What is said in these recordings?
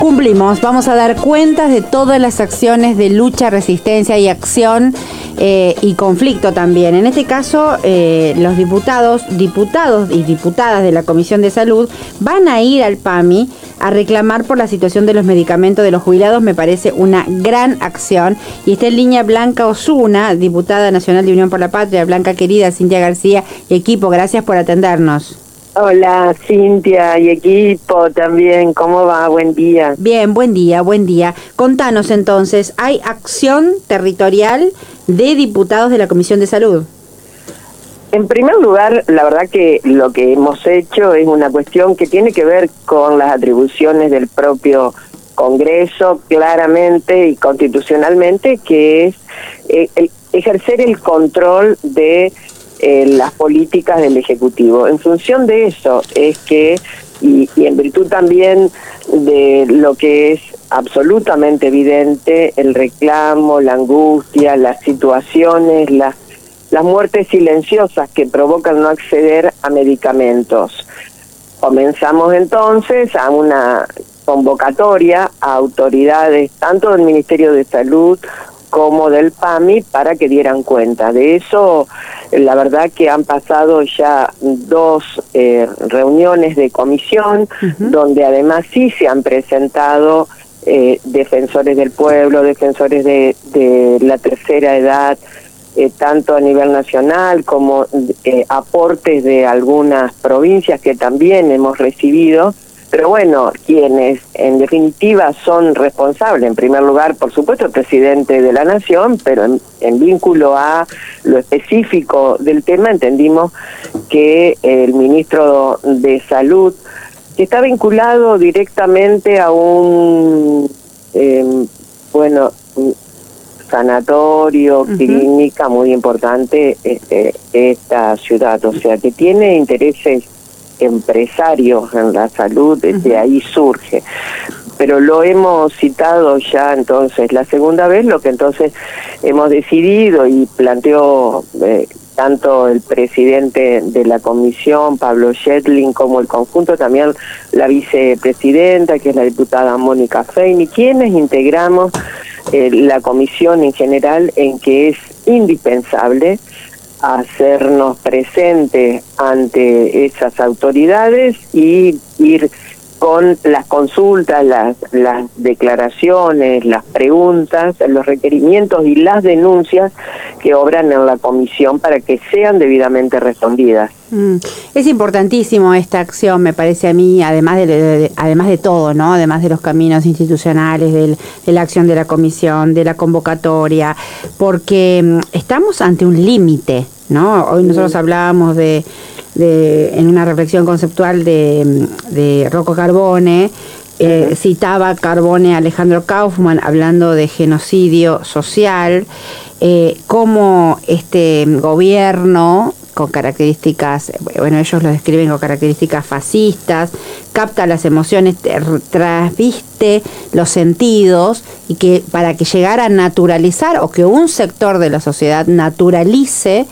cumplimos, vamos a dar cuentas de todas las acciones de lucha, resistencia y acción y conflicto también. En este caso, los diputados y diputadas de la Comisión de Salud van a ir al PAMI a reclamar por la situación de los medicamentos de los jubilados. Me parece una gran acción. Y está en línea Blanca Osuna, diputada nacional de Unión por la Patria. Blanca querida, Cintia García y equipo, gracias por atendernos. Hola, Cintia y equipo también, ¿cómo va? Buen día. Bien, buen día, buen día. Contanos entonces, ¿hay acción territorial de diputados de la Comisión de Salud? En primer lugar, la verdad que lo que hemos hecho es una cuestión que tiene que ver con las atribuciones del propio Congreso, claramente y constitucionalmente, que es ejercer el control de las políticas del Ejecutivo. En función de eso es que, y en virtud también de lo que es absolutamente evidente, el reclamo, la angustia, las situaciones, las muertes silenciosas que provocan no acceder a medicamentos. Comenzamos entonces a una convocatoria a autoridades tanto del Ministerio de Salud como del PAMI para que dieran cuenta. De eso, la verdad que han pasado ya 2 reuniones de comisión, donde además sí se han presentado defensores del pueblo, defensores de la tercera edad, tanto a nivel nacional como aportes de algunas provincias que también hemos recibido. Pero bueno, quienes en definitiva son responsables, en primer lugar, por supuesto, el presidente de la Nación, pero en vínculo a lo específico del tema, entendimos que el ministro de Salud, que está vinculado directamente a un, sanatorio, clínica muy importante, esta ciudad, o sea, que tiene intereses empresarios en la salud, desde ahí surge. Pero lo hemos citado ya entonces la segunda vez, lo que entonces hemos decidido y planteó tanto el presidente de la comisión, Pablo Shetling, como el conjunto, también la vicepresidenta, que es la diputada Mónica Feini, quienes integramos la comisión en general, en que es indispensable hacernos presentes ante esas autoridades y ir con las consultas, las declaraciones, las preguntas, los requerimientos y las denuncias que obran en la comisión para que sean debidamente respondidas. Es importantísimo esta acción, me parece a mí, además de todo, ¿no? Además de los caminos institucionales, de la acción de la comisión, de la convocatoria, porque estamos ante un límite, ¿no? Hoy nosotros hablábamos en una reflexión conceptual de Rocco Carbone, citaba Carbone a Alejandro Kaufman hablando de genocidio social, cómo este gobierno con características, bueno, ellos lo describen con características fascistas, capta las emociones, trasviste los sentidos, y que para que llegara a naturalizar, o que un sector de la sociedad naturalice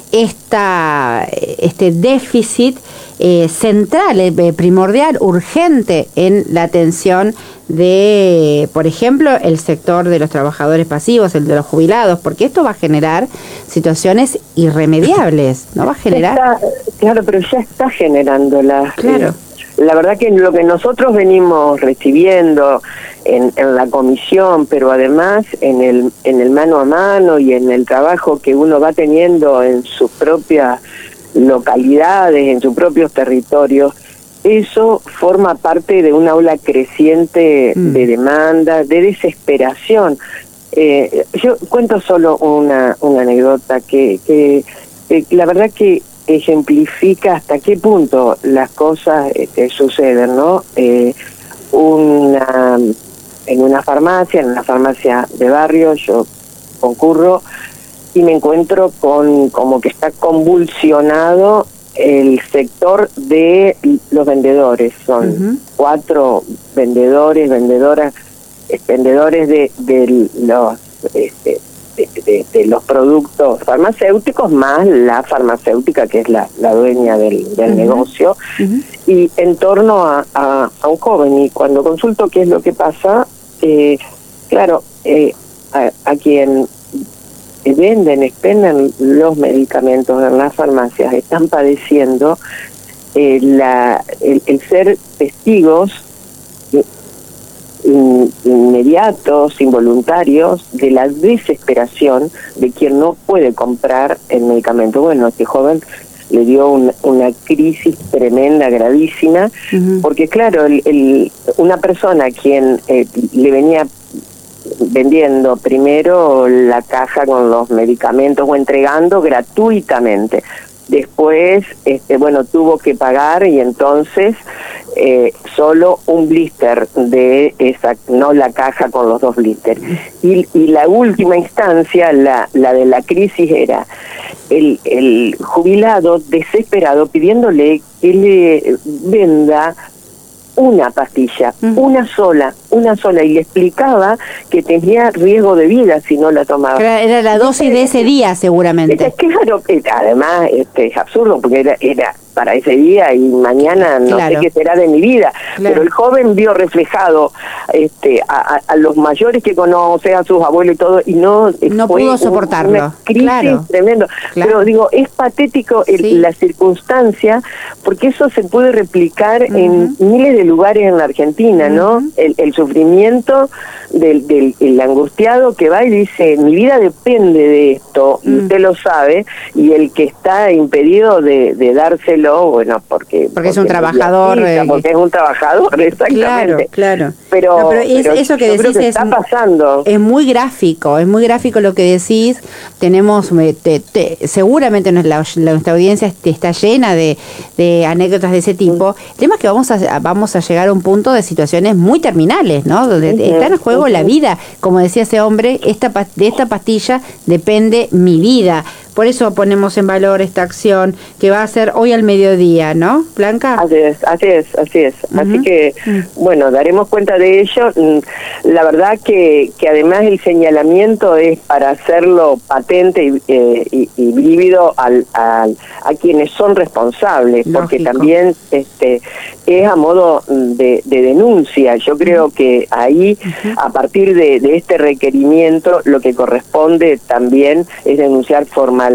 este déficit central, primordial, urgente en la atención de, por ejemplo, el sector de los trabajadores pasivos, el de los jubilados, porque esto va a generar situaciones irremediables, ¿no? Va a generar... Claro, pero ya está generando Claro. La verdad que lo que nosotros venimos recibiendo en la comisión, pero además en el mano a mano y en el trabajo que uno va teniendo en sus propias localidades, en sus propios territorios, eso forma parte de una ola creciente de demanda, de desesperación. Yo cuento solo una anécdota que la verdad que ejemplifica hasta qué punto las cosas suceden, ¿no? En una farmacia de barrio, yo concurro y me encuentro con como que está convulsionado el sector de los vendedores. Son 4 vendedores, vendedoras, vendedores de los de los productos farmacéuticos, más la farmacéutica, que es la dueña del negocio, y en torno a un joven. Y cuando consulto qué es lo que pasa, claro, a quien venden, expendan los medicamentos en las farmacias, están padeciendo el ser testigos inmediatos, involuntarios, de la desesperación de quien no puede comprar el medicamento. Bueno, este joven le dio una crisis tremenda, gravísima, porque claro, una persona a quien le venía vendiendo primero la caja con los medicamentos o entregando gratuitamente. Después, bueno, tuvo que pagar, y entonces solo un blister de esa, no la caja con los 2 blisters. Y la última instancia, la de la crisis, era el jubilado desesperado pidiéndole que le venda una pastilla, una sola, y le explicaba que tenía riesgo de vida si no la tomaba. Era la dosis de ese día, seguramente. Claro, además es absurdo, porque era para ese día, y mañana no sé qué será de mi vida. Pero el joven vio reflejado a los mayores que conoce, a sus abuelos y todo, y no pudo soportarlo. Una crisis tremendo. Pero digo, es patético la circunstancia, porque eso se puede replicar en miles de lugares en la Argentina, ¿no? El sufrimiento del angustiado que va y dice, mi vida depende de esto, y usted lo sabe, y el que está impedido de dárselo, bueno, porque es un trabajador, porque es un trabajador, exactamente. Claro. Pero eso que decís está pasando. Es muy gráfico lo que decís. Tenemos, seguramente nuestra audiencia está llena de anécdotas de ese tipo. El tema es que vamos a llegar a un punto de situaciones muy terminales, ¿no? Donde está en juego la vida. Como decía ese hombre, de esta pastilla depende mi vida. Por eso ponemos en valor esta acción que va a ser hoy al mediodía, ¿no, Blanca? Así es. Así que, bueno, daremos cuenta de ello. La verdad que además el señalamiento es para hacerlo patente y vívido a quienes son responsables. Lógico. Porque también es a modo de denuncia. Yo creo que ahí, a partir de este requerimiento, lo que corresponde también es denunciar formalmente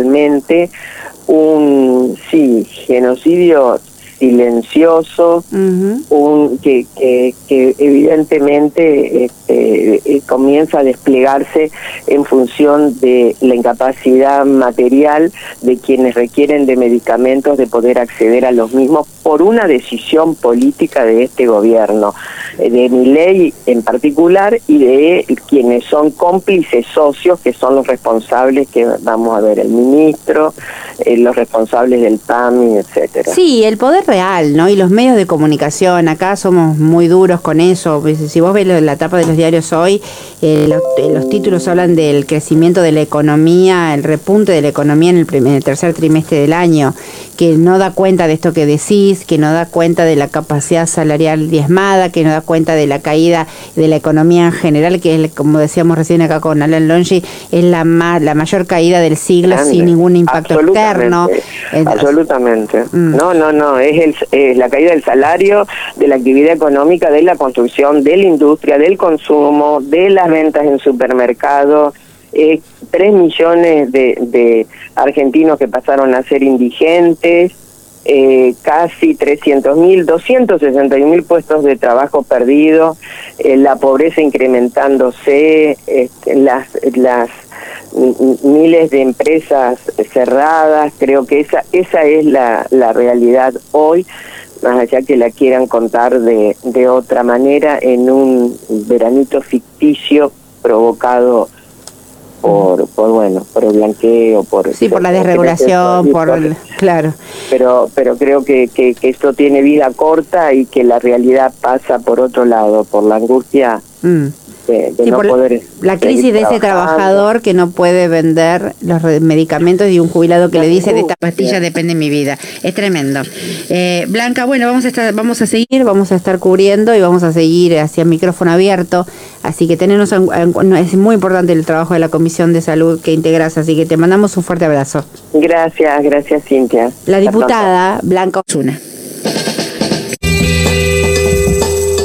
un genocidio silencioso, que evidentemente comienza a desplegarse en función de la incapacidad material de quienes requieren de medicamentos de poder acceder a los mismos por una decisión política de este gobierno, de Milei en particular, y de quienes son cómplices socios, que son los responsables, que vamos a ver, el ministro, los responsables del PAMI, etcétera. Sí, el poder real, ¿no? Y los medios de comunicación, acá somos muy duros con eso. Si vos ves la tapa de los diarios hoy, los títulos hablan del crecimiento de la economía, el repunte de la economía en el tercer trimestre del año, que no da cuenta de esto que decís, que no da cuenta de la capacidad salarial diezmada, que no da cuenta de la caída de la economía en general, que es, como decíamos recién acá con Alan Longi, es la mayor caída del siglo, sin ningún impacto externo. Absolutamente. No, es la caída del salario, de la actividad económica, de la construcción, de la industria, del consumo, de las ventas en supermercados. 3 millones de argentinos que pasaron a ser indigentes, casi 300.000, 261.000 puestos de trabajo perdidos, la pobreza incrementándose, las miles de empresas cerradas. Creo que esa es la realidad hoy, más allá que la quieran contar de otra manera, en un veranito ficticio provocado por el blanqueo, por la desregulación, claro. Pero creo que esto tiene vida corta, y que la realidad pasa por otro lado, por la angustia de sí, no poder... La crisis de ese trabajador que no puede vender los medicamentos y un jubilado que le dice de esta pastilla depende mi vida. Es tremendo. Blanca, bueno, vamos a estar cubriendo y vamos a seguir hacia micrófono abierto, así que es muy importante el trabajo de la Comisión de Salud que integras, así que te mandamos un fuerte abrazo. Gracias, Cintia. La diputada Blanca Osuna.